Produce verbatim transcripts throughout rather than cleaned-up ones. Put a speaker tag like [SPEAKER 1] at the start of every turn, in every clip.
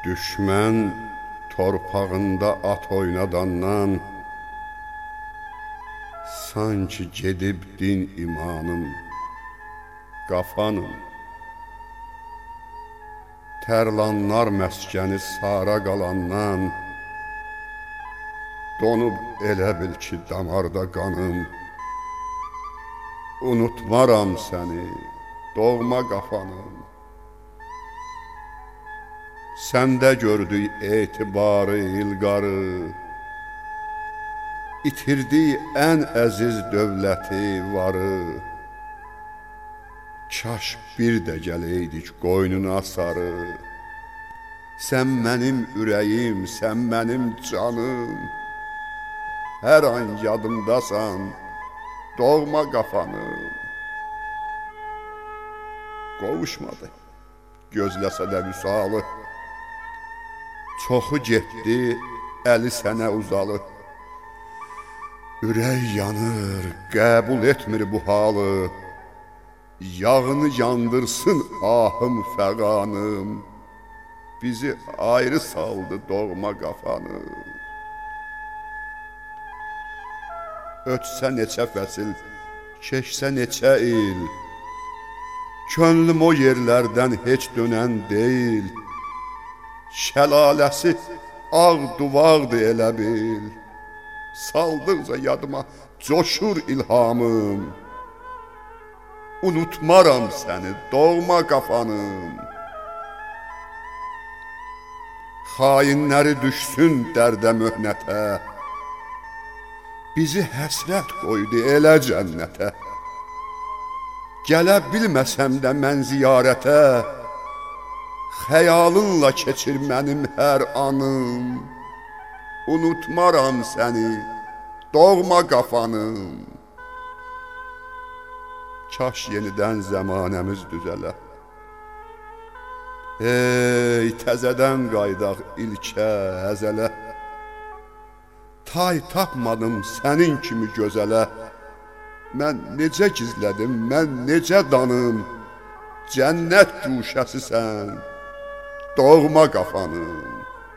[SPEAKER 1] Düşmən torpağında at oynadandan sanki gedib din imanım, qafanım. Tərlanlar məskəni sara qalandan donub elə bil ki damarda qanım. Unutmaram səni, doğma qafanım. Səndə gördük etibarı ilqarı, itirdi ən əziz dövləti varı. Kaş bir də gələydik qoynuna sarı. Sən mənim ürəyim, sən mənim canım. Hər an yadımdasan, doğma qafanım. Qovuşmadı, gözləsə də vüsalı. Çoxu getdi, əli sənə uzalı. Ürək yanır, qəbul etmir bu halı. Yağını yandırsın ahım fəqanım. Bizi ayrı saldı doğma qafanım. Ötsə neçə fəsil, keçsə neçə il, könlüm o yerlərdən heç dönən deyil. Şəlaləsi ağ duvaqdır elə bil, saldıqca yadıma coşur ilhamım. Unutmaram səni, doğma qafanım. Xainləri düşsün dərdə möhnətə, bizi həsrət qoydu elə cənnətə. Gələ bilməsəm də mən ziyarətə, xəyalınla keçir mənim hər anım. Unutmaram səni, doğma qafanım. Kaş yenidən zəmanəmiz düzələ. Ey təzədən qaydaq ilkə əzələ. Tay tapmadım sənin kimi gözələ. Mən necə gizlədim, mən necə danım. Cənnət güşəsisən, doğma qafanım.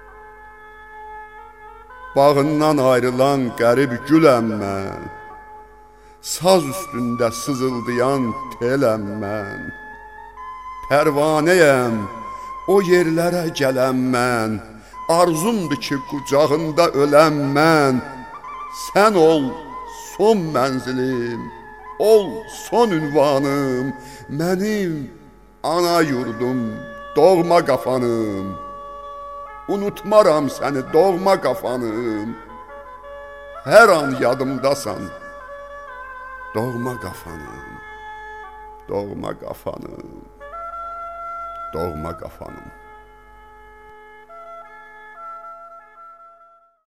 [SPEAKER 1] Bağından ayrılan qərib güləm mən. Saz üstündə sızıldayan teləm mən. Pərvanəyəm, o yerlərə gələm mən. Arzumdur ki qucağında öləm mən. Sən ol son mənzilim, ol son ünvanım. Mənim ana yurdum, doğma qafanım. Unutmaram səni, doğma qafanım. Hər an yadımdasan, doğma qafanım, doğma qafanım, doğma qafanım.